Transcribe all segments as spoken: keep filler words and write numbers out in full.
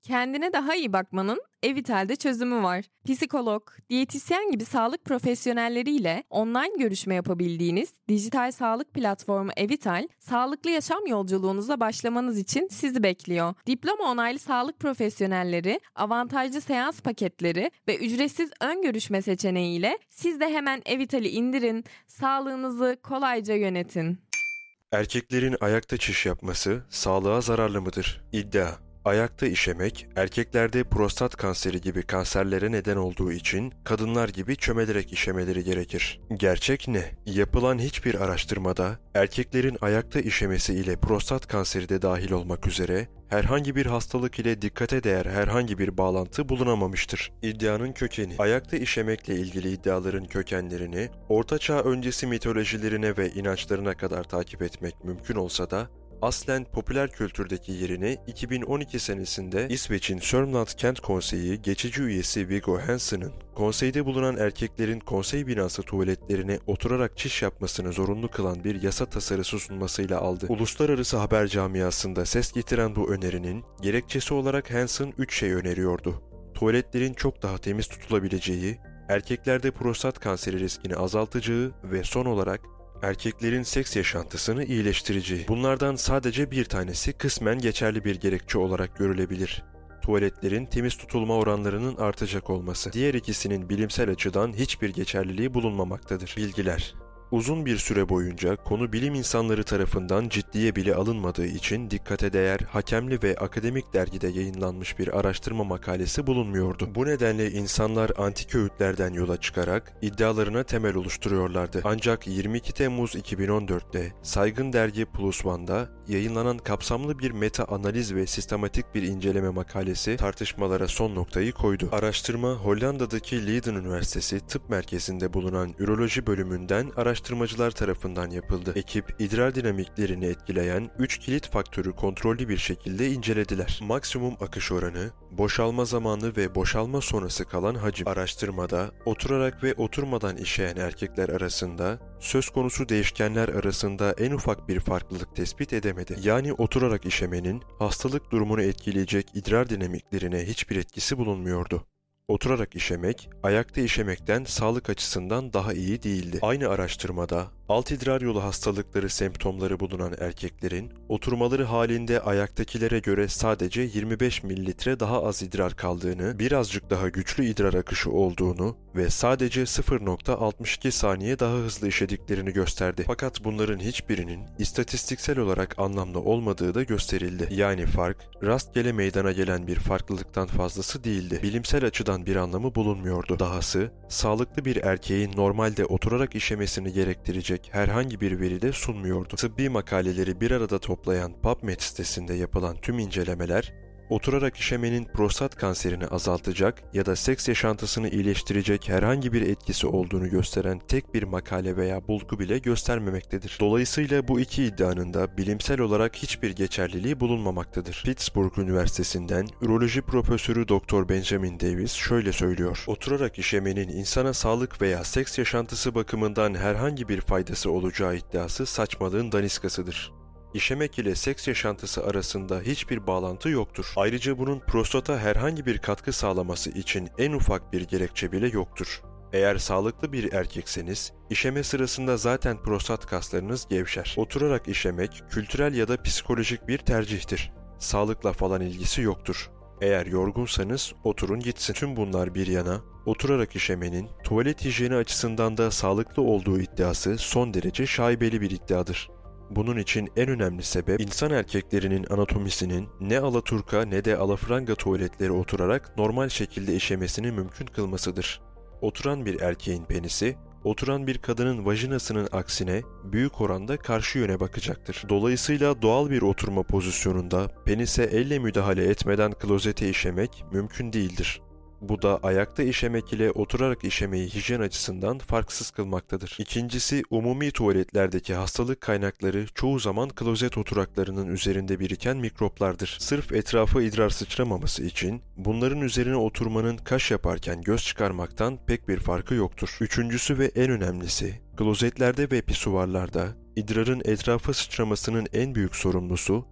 Kendine daha iyi bakmanın Evital'de çözümü var. Psikolog, diyetisyen gibi sağlık profesyonelleriyle online görüşme yapabildiğiniz dijital sağlık platformu Evital, sağlıklı yaşam yolculuğunuza başlamanız için sizi bekliyor. Diploma onaylı sağlık profesyonelleri, avantajlı seans paketleri ve ücretsiz ön görüşme seçeneğiyle siz de hemen Evital'i indirin, sağlığınızı kolayca yönetin. Erkeklerin ayakta çiş yapması sağlığa zararlı mıdır? İddia: ayakta işemek, erkeklerde prostat kanseri gibi kanserlere neden olduğu için kadınlar gibi çömelerek işemeleri gerekir. Gerçek ne? Yapılan hiçbir araştırmada erkeklerin ayakta işemesi ile prostat kanseri de dahil olmak üzere herhangi bir hastalık ile dikkate değer herhangi bir bağlantı bulunamamıştır. İddianın kökeni: ayakta işemekle ilgili iddiaların kökenlerini Orta Çağ öncesi mitolojilerine ve inançlarına kadar takip etmek mümkün olsa da aslen popüler kültürdeki yerini iki bin on iki senesinde İsveç'in Sörmland Kent Konseyi geçici üyesi Viggo Hansen'ın konseyde bulunan erkeklerin konsey binası tuvaletlerine oturarak çiş yapmasını zorunlu kılan bir yasa tasarısı sunmasıyla aldı. Uluslararası haber camiasında ses getiren bu önerinin gerekçesi olarak Hansen üç şey öneriyordu: tuvaletlerin çok daha temiz tutulabileceği, erkeklerde prostat kanseri riskini azaltacağı ve son olarak erkeklerin seks yaşantısını iyileştireceği. Bunlardan sadece bir tanesi kısmen geçerli bir gerekçe olarak görülebilir: tuvaletlerin temiz tutulma oranlarının artacak olması. Diğer ikisinin bilimsel açıdan hiçbir geçerliliği bulunmamaktadır. Bilgiler: uzun bir süre boyunca konu bilim insanları tarafından ciddiye bile alınmadığı için dikkate değer, hakemli ve akademik dergide yayınlanmış bir araştırma makalesi bulunmuyordu. Bu nedenle insanlar antik öğütlerden yola çıkarak iddialarına temel oluşturuyorlardı. Ancak yirmi iki Temmuz iki bin on dört'te saygın dergi Plus One'da yayınlanan kapsamlı bir meta analiz ve sistematik bir inceleme makalesi tartışmalara son noktayı koydu. Araştırma, Hollanda'daki Leiden Üniversitesi Tıp Merkezi'nde bulunan üroloji bölümünden araştırmacılar araştırmacılar tarafından yapıldı. Ekip, idrar dinamiklerini etkileyen üç kilit faktörü kontrollü bir şekilde incelediler: maksimum akış oranı, boşalma zamanı ve boşalma sonrası kalan hacim. Araştırmada, oturarak ve oturmadan işeyen erkekler arasında söz konusu değişkenler arasında en ufak bir farklılık tespit edemedi. Yani oturarak işemenin hastalık durumunu etkileyecek idrar dinamiklerine hiçbir etkisi bulunmuyordu. Oturarak işemek, ayakta işemekten sağlık açısından daha iyi değildi. Aynı araştırmada, alt idrar yolu hastalıkları semptomları bulunan erkeklerin oturmaları halinde ayaktakilere göre sadece yirmi beş mililitre daha az idrar kaldığını, birazcık daha güçlü idrar akışı olduğunu ve sadece sıfır nokta altmış iki saniye daha hızlı işediklerini gösterdi. Fakat bunların hiçbirinin istatistiksel olarak anlamlı olmadığı da gösterildi. Yani fark, rastgele meydana gelen bir farklılıktan fazlası değildi. Bilimsel açıdan bir anlamı bulunmuyordu. Dahası, sağlıklı bir erkeğin normalde oturarak işemesini gerektirecek herhangi bir veri de sunmuyordu. Tıbbi makaleleri bir arada toplayan PubMed sitesinde yapılan tüm incelemeler, oturarak işemenin prostat kanserini azaltacak ya da seks yaşantısını iyileştirecek herhangi bir etkisi olduğunu gösteren tek bir makale veya bulgu bile göstermemektedir. Dolayısıyla bu iki iddianın da bilimsel olarak hiçbir geçerliliği bulunmamaktadır. Pittsburgh Üniversitesi'nden üroloji profesörü doktor Benjamin Davis şöyle söylüyor: oturarak işemenin insana sağlık veya seks yaşantısı bakımından herhangi bir faydası olacağı iddiası saçmalığın daniskasıdır. İşemek ile seks yaşantısı arasında hiçbir bağlantı yoktur. Ayrıca bunun prostata herhangi bir katkı sağlaması için en ufak bir gerekçe bile yoktur. Eğer sağlıklı bir erkekseniz, işeme sırasında zaten prostat kaslarınız gevşer. Oturarak işemek, kültürel ya da psikolojik bir tercihtir. Sağlıkla falan ilgisi yoktur. Eğer yorgunsanız oturun gitsin. Tüm bunlar bir yana, oturarak işemenin tuvalet hijyeni açısından da sağlıklı olduğu iddiası son derece şaibeli bir iddiadır. Bunun için en önemli sebep, insan erkeklerinin anatomisinin ne alaturka ne de alafranga tuvaletleri oturarak normal şekilde işemesini mümkün kılmasıdır. Oturan bir erkeğin penisi, oturan bir kadının vajinasının aksine büyük oranda karşı yöne bakacaktır. Dolayısıyla doğal bir oturma pozisyonunda penise elle müdahale etmeden klozete işemek mümkün değildir. Bu da ayakta işemek ile oturarak işemeyi hijyen açısından farksız kılmaktadır. İkincisi, umumi tuvaletlerdeki hastalık kaynakları çoğu zaman klozet oturaklarının üzerinde biriken mikroplardır. Sırf etrafa idrar sıçramaması için bunların üzerine oturmanın kaş yaparken göz çıkarmaktan pek bir farkı yoktur. Üçüncüsü ve en önemlisi, klozetlerde ve pisuvarlarda idrarın etrafa sıçramasının en büyük sorumlusu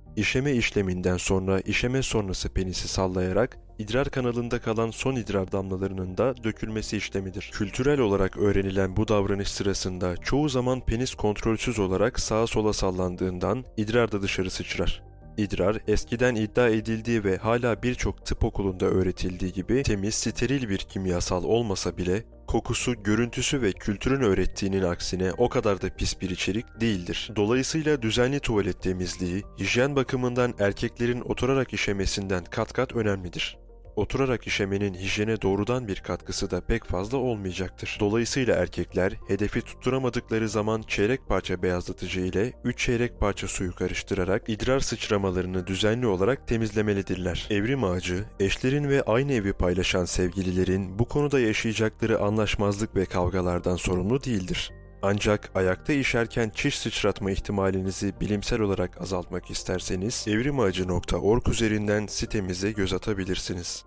İşeme işleminden sonra işeme sonrası penisi sallayarak idrar kanalında kalan son idrar damlalarının da dökülmesi işlemidir. Kültürel olarak öğrenilen bu davranış sırasında çoğu zaman penis kontrolsüz olarak sağa sola sallandığından idrar da dışarı sıçrar. İdrar, eskiden iddia edildiği ve hala birçok tıp okulunda öğretildiği gibi temiz, steril bir kimyasal olmasa bile kokusu, görüntüsü ve kültürün öğrettiğinin aksine o kadar da pis bir içerik değildir. Dolayısıyla düzenli tuvalet temizliği, hijyen bakımından erkeklerin oturarak işemesinden kat kat önemlidir. Oturarak işemenin hijyene doğrudan bir katkısı da pek fazla olmayacaktır. Dolayısıyla erkekler hedefi tutturamadıkları zaman çeyrek parça beyazlatıcı ile üç çeyrek parça suyu karıştırarak idrar sıçramalarını düzenli olarak temizlemelidirler. Evrim ağacı, eşlerin ve aynı evi paylaşan sevgililerin bu konuda yaşayacakları anlaşmazlık ve kavgalardan sorumlu değildir. Ancak ayakta işerken çiş sıçratma ihtimalinizi bilimsel olarak azaltmak isterseniz evrimağacı nokta org üzerinden sitemize göz atabilirsiniz.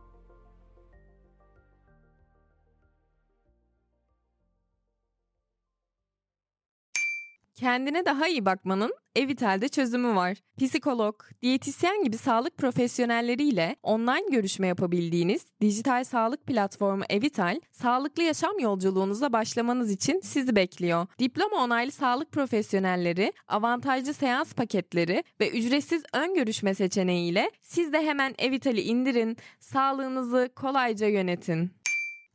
Kendine daha iyi bakmanın Evital'de çözümü var. Psikolog, diyetisyen gibi sağlık profesyonelleriyle online görüşme yapabildiğiniz dijital sağlık platformu Evital, sağlıklı yaşam yolculuğunuza başlamanız için sizi bekliyor. Diploma onaylı sağlık profesyonelleri, avantajlı seans paketleri ve ücretsiz ön görüşme seçeneğiyle siz de hemen Evital'i indirin, sağlığınızı kolayca yönetin.